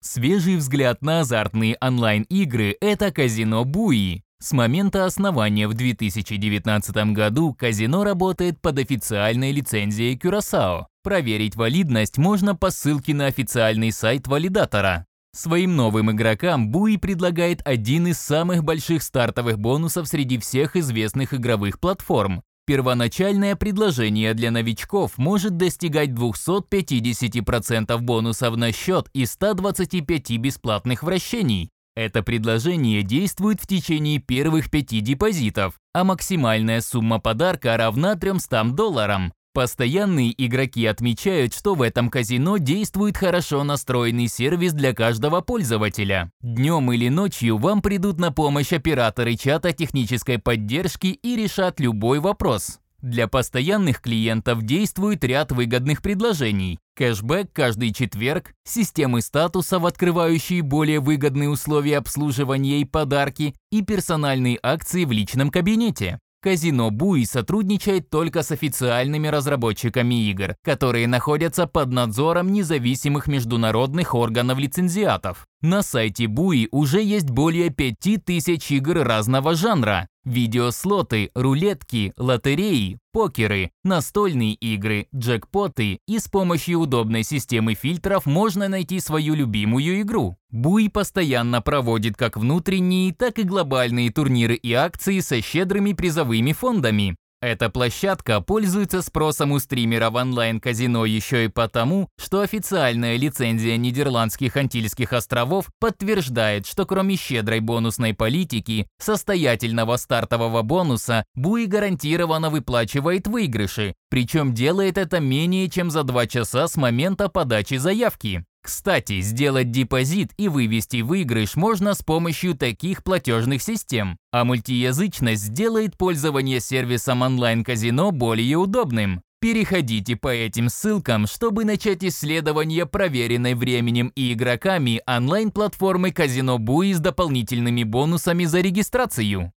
Свежий взгляд на азартные онлайн-игры – это казино Буи. С момента основания в 2019 году казино работает под официальной лицензией Curaçao. Проверить валидность можно по ссылке на официальный сайт валидатора. Своим новым игрокам Буи предлагает один из самых больших стартовых бонусов среди всех известных игровых платформ. Первоначальное предложение для новичков может достигать 250% бонусов на счет и 125 бесплатных вращений. Это предложение действует в течение первых 5 депозитов, а максимальная сумма подарка равна $300. Постоянные игроки отмечают, что в этом казино действует хорошо настроенный сервис для каждого пользователя. Днем или ночью вам придут на помощь операторы чата технической поддержки и решат любой вопрос. Для постоянных клиентов действует ряд выгодных предложений. Кэшбэк каждый четверг, системы статусов, открывающие более выгодные условия обслуживания и подарки, и персональные акции в личном кабинете. Казино Буи сотрудничает только с официальными разработчиками игр, которые находятся под надзором независимых международных органов-лицензиатов. На сайте Буи уже есть более 5000 игр разного жанра. Видеослоты, рулетки, лотереи, покеры, настольные игры, джекпоты, и с помощью удобной системы фильтров можно найти свою любимую игру. Буи постоянно проводит как внутренние, так и глобальные турниры и акции со щедрыми призовыми фондами. Эта площадка пользуется спросом у стримеров онлайн-казино еще и потому, что официальная лицензия Нидерландских Антильских островов подтверждает, что кроме щедрой бонусной политики, состоятельного стартового бонуса, Буи гарантированно выплачивает выигрыши, причем делает это менее чем за 2 часа с момента подачи заявки. Кстати, сделать депозит и вывести выигрыш можно с помощью таких платежных систем, а мультиязычность сделает пользование сервисом онлайн-казино более удобным. Переходите по этим ссылкам, чтобы начать исследование проверенной временем и игроками онлайн-платформы казино Буи с дополнительными бонусами за регистрацию.